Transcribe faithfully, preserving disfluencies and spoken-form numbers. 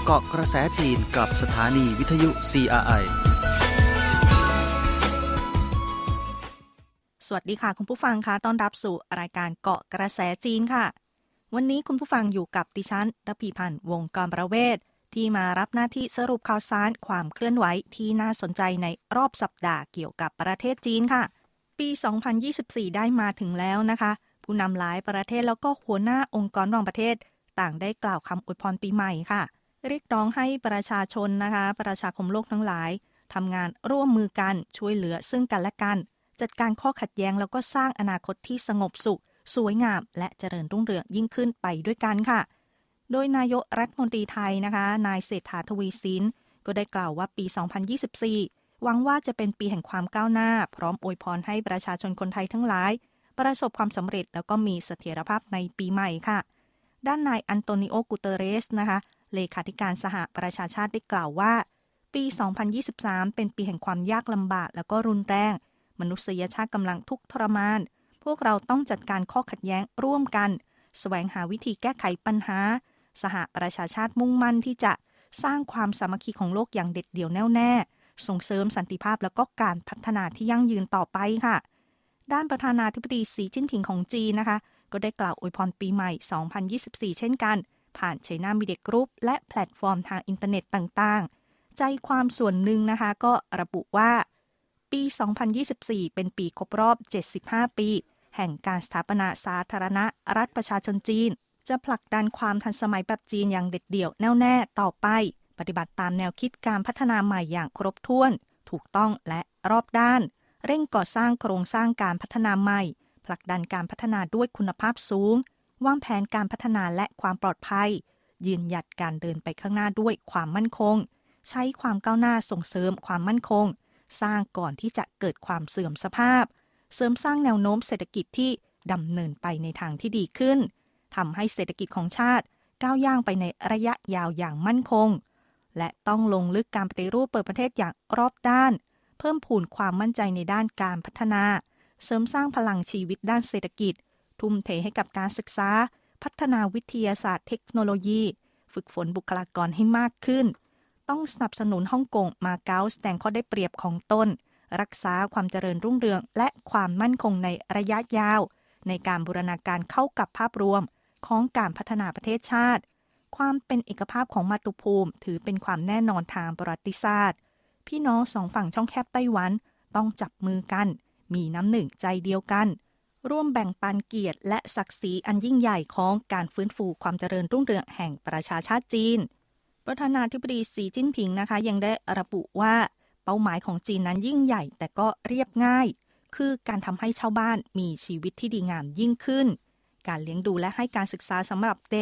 เกาะกระแสจีนกับสถานีวิทยุ ซี อาร์ ไอสวัสดีค่ะคุณผู้ฟังคะต้อนรับสู่รายการเกาะกระแสจีนค่ะวันนี้คุณผู้ฟังอยู่กับดิฉันระพีพันธ์วงศ์กรประเวศที่มารับหน้าที่สรุปข่าวสารความเคลื่อนไหวที่น่าสนใจในรอบสัปดาห์เกี่ยวกับประเทศจีนค่ะปีสองพันยี่สิบสี่ได้มาถึงแล้วนะคะผู้นำหลายประเทศแล้วก็หัวหน้าองค์กรระหว่างประเทศต่างได้กล่าวคำอวยพรปีใหม่ค่ะเรียกร้องให้ประชาชนนะคะประชาคมโลกทั้งหลายทำงานร่วมมือกันช่วยเหลือซึ่งกันและกันจัดการข้อขัดแย้งแล้วก็สร้างอนาคตที่สงบสุขสวยงามและเจริญรุ่งเรืองยิ่งขึ้นไปด้วยกันค่ะโดยนายกรัฐมนตรีไทยนะคะนายเศรษฐาทวีสินก็ได้กล่าวว่าปีสองพันยี่สิบสี่หวังว่าจะเป็นปีแห่งความก้าวหน้าพร้อมอวยพรให้ประชาชนคนไทยทั้งหลายประสบความสำเร็จแล้วก็มีเสถียรภาพในปีใหม่ค่ะด้านนายอันโตนิโอ กูเตเรสนะคะเลขาธิการสหประชาชาติได้กล่าวว่าปีสองพันยี่สิบสามเป็นปีแห่งความยากลำบากแล้วก็รุนแรงมนุษยชาติกำลังทุกข์ทรมานพวกเราต้องจัดการข้อขัดแย้งร่วมกันแสวงหาวิธีแก้ไขปัญหาสหประชาชาติมุ่งมั่นที่จะสร้างความสามัคคีของโลกอย่างเด็ดเดี่ยวแน่วแน่ส่งเสริมสันติภาพแล้วก็การพัฒนาที่ยั่งยืนต่อไปค่ะด้านประธานาธิบดีสีจิ้นผิงของจีนนะคะก็ได้กล่าวอวยพรปีใหม่สองพันยี่สิบสี่เช่นกันผ่าน China Media Group และแพลตฟอร์มทางอินเทอร์เน็ตต่างๆใจความส่วนหนึ่งนะคะก็ระบุว่าปีสองพันยี่สิบสี่เป็นปีครบรอบเจ็ดสิบห้าปีแห่งการสถาปนาสาธารณรัฐประชาชนจีนจะผลักดันความทันสมัยแบบจีนอย่างเด็ดเดี่ยวแน่วแน่ต่อไปปฏิบัติตามแนวคิดการพัฒนาใหม่อย่างครบถ้วนถูกต้องและรอบด้านเร่งก่อสร้างโครงสร้างการพัฒนาใหม่ผลักดันการพัฒนาด้วยคุณภาพสูงวางแผนการพัฒนาและความปลอดภัยยืนหยัดการเดินไปข้างหน้าด้วยความมั่นคงใช้ความก้าวหน้าส่งเสริมความมั่นคงสร้างก่อนที่จะเกิดความเสื่อมสภาพเสริมสร้างแนวโน้มเศรษฐกิจที่ดำเนินไปในทางที่ดีขึ้นทำให้เศรษฐกิจของชาติก้าวย่างไปในระยะยาวอย่างมั่นคงและต้องลงลึกการปฏิรูปเปิดประเทศอย่างรอบด้านเพิ่มพูนความมั่นใจในด้านการพัฒนาเสริมสร้างพลังชีวิตด้านเศรษฐกิจทุ่มเทให้กับการศึกษาพัฒนาวิทยาศาสตร์เทคโนโลยีฝึกฝนบุคลากรให้มากขึ้นต้องสนับสนุนฮ่องกงมาเก๊าแสดงข้อได้เปรียบของตนรักษาความเจริญรุ่งเรืองและความมั่นคงในระยะยาวในการบูรณาการเข้ากับภาพรวมของการพัฒนาประเทศชาติความเป็นเอกภาพของมาตุภูมิถือเป็นความแน่นอนทางประวัติศาสตร์พี่น้องสองฝั่งช่องแคบไต้หวันต้องจับมือกันมีน้ำหนึ่งใจเดียวกันร่วมแบ่งปันเกียรติและศักดิ์ศรีอันยิ่งใหญ่ของการฟื้นฟูความเจริญรุ่งเรืองแห่งประชาชาติจีนประธานาธิบดีสีจิ้นผิงนะคะยังได้ระบุว่าเป้าหมายของจีนนั้นยิ่งใหญ่แต่ก็เรียบง่ายคือการทำให้ชาวบ้านมีชีวิตที่ดีงามยิ่งขึ้นการเลี้ยงดูและให้การศึกษาสำหรับเด็ก